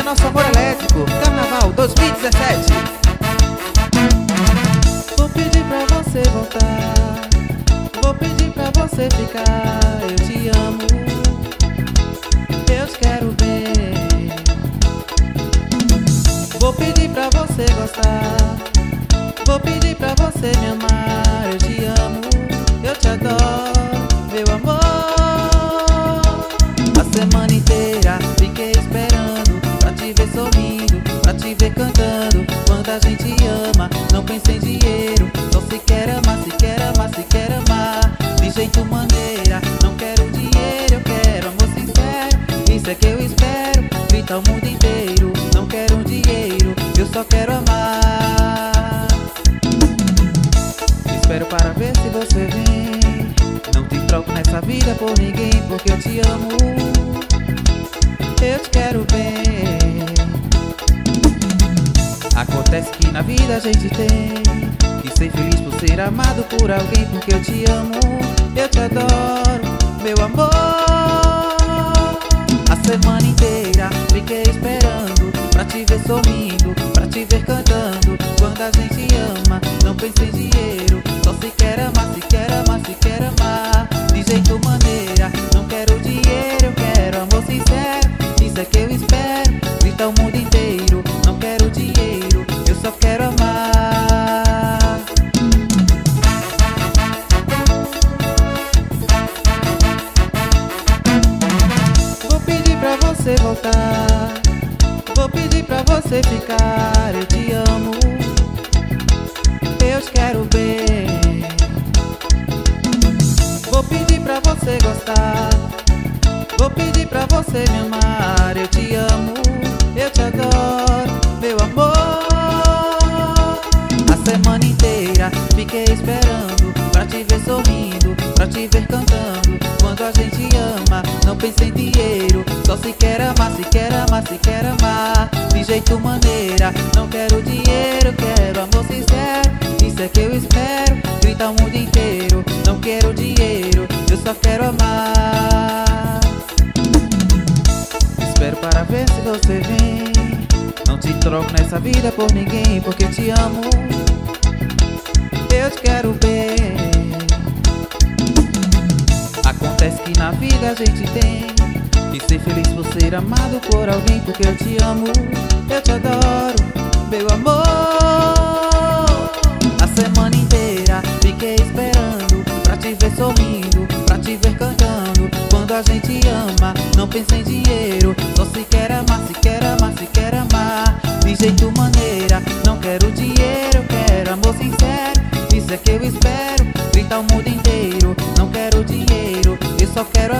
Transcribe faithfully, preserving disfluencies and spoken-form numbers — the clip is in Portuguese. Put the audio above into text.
nosso amor elétrico, Carnaval dois mil e dezessete. Vou pedir pra você voltar, vou pedir pra você ficar. Eu te amo, eu te quero bem. Vou pedir pra você gostar, vou pedir pra você me amar. Eu te amo, eu te adoro, meu amor. A semana inteira fiquei esperando pra te ver sorrindo, pra te ver cantando. Quando a gente ama, não pensa em dinheiro, só se quer amar, se quer amar, se quer amar. De jeito maneira, não quero dinheiro, eu quero amor sincero. Isso é que eu espero, grita o mundo inteiro. Não quero dinheiro, eu só quero amar. Espero para ver se você vem. Não te troco nessa vida por ninguém, porque eu te amo, eu te quero bem. Acontece que na vida a gente tem que ser feliz por ser amado por alguém, porque eu te amo, eu te adoro, meu amor. A semana inteira fiquei esperando pra te ver sorrindo, pra te ver cantando. Quando a gente ama, não pensa em dinheiro, só se quer amar, se quer amar, se quer amar. De jeito maneira, não quero dinheiro, eu quero amor sincero. Isso é que eu espero, grita o mundo inteiro. Não quero dinheiro, eu só quero amar. Vou pedir pra você voltar, vou pedir pra você ficar. Eu te amo, eu te quero bem. Vou pedir pra você gostar, vou pedir pra você me amar. Eu te amo, eu te adoro, meu amor. A semana inteira fiquei esperando pra te ver sorrindo, pra te ver cantando. Quando a gente ama, não pensa em dinheiro, só se quer amar, se quer amar, se quer amar. De jeito maneira, não quero dinheiro, quero amor sincero. Isso é que eu espero, grita o mundo inteiro. Não quero dinheiro, eu só quero amar. Espero para ver se você vem. Não te troco nessa vida por ninguém, porque eu te amo, eu te quero bem. Acontece que na vida a gente tem que ser feliz por ser amado por alguém, porque eu te amo, eu te adoro, meu amor. A semana inteira fiquei esperando pra te ver sorrindo, pra te ver cantando. Quando a gente ama, não pensa em dinheiro, só se quer amar, se quer amar, se quer amar. De jeito maneira, não quero dinheiro, eu quero amor sincero. Isso é que eu espero, grita o mundo inteiro. Não quero dinheiro, eu só quero